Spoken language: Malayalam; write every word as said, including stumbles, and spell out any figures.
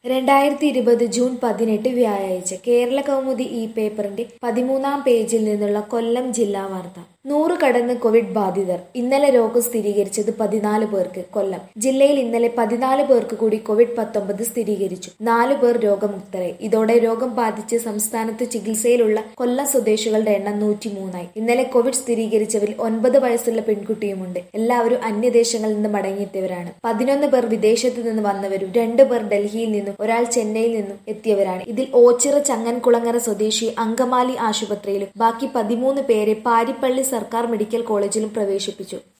രണ്ടായിരത്തി ഇരുപത് ജൂൺ പതിനെട്ട് വ്യാഴാഴ്ച കേരള കൗമുദി ഈ പേപ്പറിന്റെ പതിമൂന്നാം പേജിൽ നിന്നുള്ള കൊല്ലം ജില്ലാ വാർത്ത. നൂറ് കടന്ന് കോവിഡ് ബാധിതർ. ഇന്നലെ രോഗം സ്ഥിരീകരിച്ചത് പതിനാല് പേർക്ക്. കൊല്ലം ജില്ലയിൽ ഇന്നലെ പതിനാല് പേർക്ക് കൂടി കോവിഡ് പത്തൊമ്പത് സ്ഥിരീകരിച്ചു. നാലു പേർ രോഗമുക്തരായി. ഇതോടെ രോഗം ബാധിച്ച് സംസ്ഥാനത്ത് ചികിത്സയിലുള്ള കൊല്ലം സ്വദേശികളുടെ എണ്ണം നൂറ്റിമൂന്നായി. ഇന്നലെ കോവിഡ് സ്ഥിരീകരിച്ചവരിൽ ഒൻപത് വയസ്സുള്ള പെൺകുട്ടിയുമുണ്ട്. എല്ലാവരും അന്യദേശങ്ങളിൽ നിന്ന് മടങ്ങിയെത്തിയവരാണ്. പതിനൊന്ന് പേർ വിദേശത്ത് നിന്ന് വന്നവരും രണ്ടു പേർ ഡൽഹിയിൽ നിന്നും ഒരാൾ ചെന്നൈയിൽ നിന്നും എത്തിയവരാണ്. ഇതിൽ ഓച്ചിറ ചങ്ങൻകുളങ്ങര സ്വദേശി അങ്കമാലി ആശുപത്രിയിലും ബാക്കി പതിമൂന്ന് പേരെ പാരിപ്പള്ളി സർക്കാർ മെഡിക്കൽ കോളേജിലും പ്രവേശിപ്പിച്ചു.